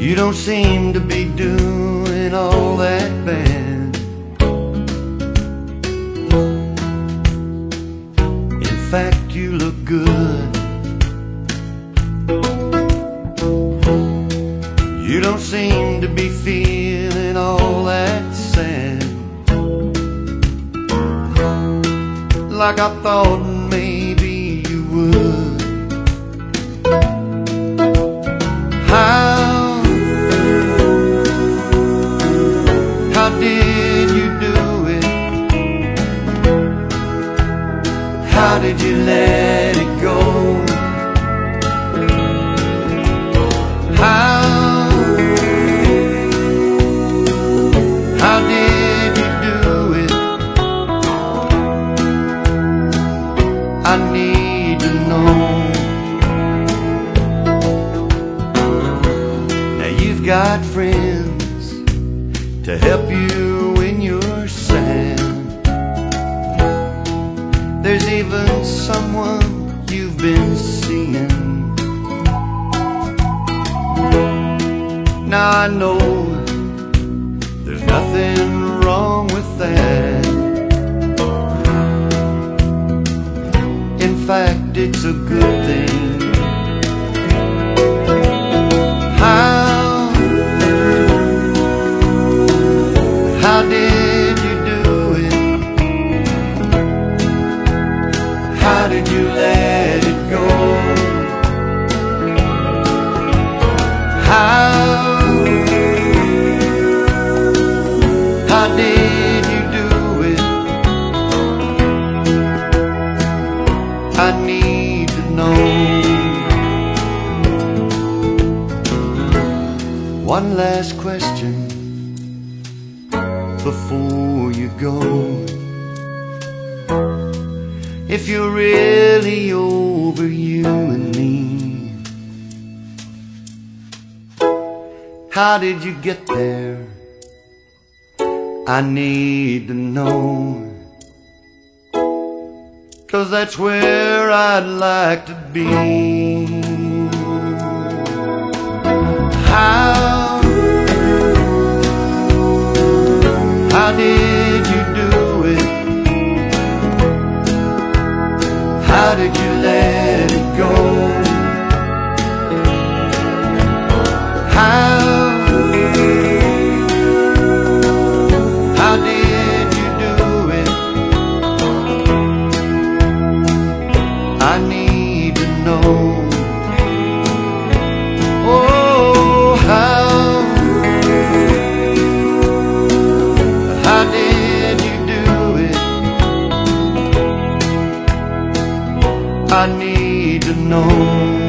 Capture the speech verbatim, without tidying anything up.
You don't seem to be doing all that bad. In fact, you look good. You don't seem to be feeling all that sad, like I thought maybe you would. How, how did you do it? How did you let it go? How, how did you do it? I need to know. Now you've got friends to help you when you're sad. There's even someone you've been seeing. Now I know there's nothing wrong with that. In fact, it's a good thing. How, how did you do it? How did you let it go? How, how did you do it? I need to know. One last question before you go. If you're really over you and me, how did you get there? I need to know, 'cause that's where I'd like to be. How, how did you do it? How did you let it go? How, how did you do it? I need to know. Oh, how, how did you do it? I need to know.